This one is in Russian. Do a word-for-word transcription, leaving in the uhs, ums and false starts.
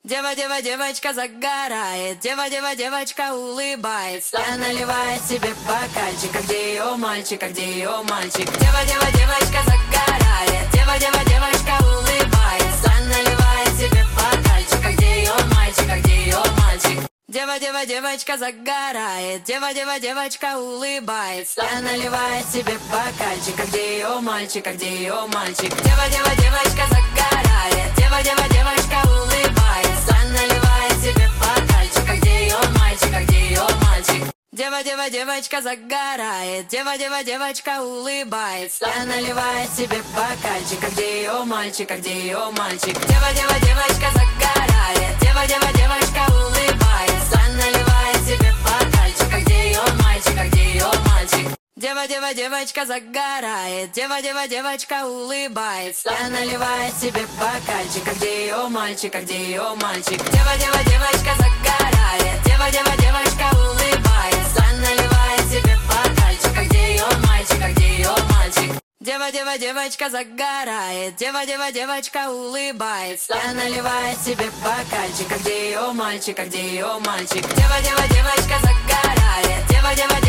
Дева, дева, девочка загорает, дева, дева, девочка улыбается, наливает себе бокальчик, а где ее мальчик, а где ее мальчик? Дева, дева, девочка загорает, дева, дева, девочка улыбается, наливает себе бокальчик, а где ее мальчик, а где ее мальчик? Дева, дева, девочка загорает, дева, дева, девочка улыбается, наливает себе бокальчик, а где ее мальчик, а где ее мальчик? Дева, дева, девочка загорает, дева, дева, девочка улыбается, наливает себе бокальчик, а где ее мальчик, а где ее мальчик? Дева, дева, девочка загорает, дева, дева, девочка улыбается, наливает себе бокальчик, а где ее мальчик, а где ее мальчик? Дева, дева, девочка загорает, дева, дева, девочка улыбается, наливает себе бокальчик, а где ее мальчик, а где ее мальчик? Дева, дева, девочка загорает, дева, дева, девочка улыбается, наливает себе бокальчик, а где ее мальчик, а где ее мальчик? Дева, дева, девочка загорает, дева, дева, девочка улыбается, наливает себе бокальчик, а где ее мальчик, а где ее мальчик? Дева, дева, девочка загорает, дева, дева, девочка улыбается, наливает себе бокальчик, а где ее мальчик, а где ее мальчик? Дева, дева, девочка загорает, дева, дева,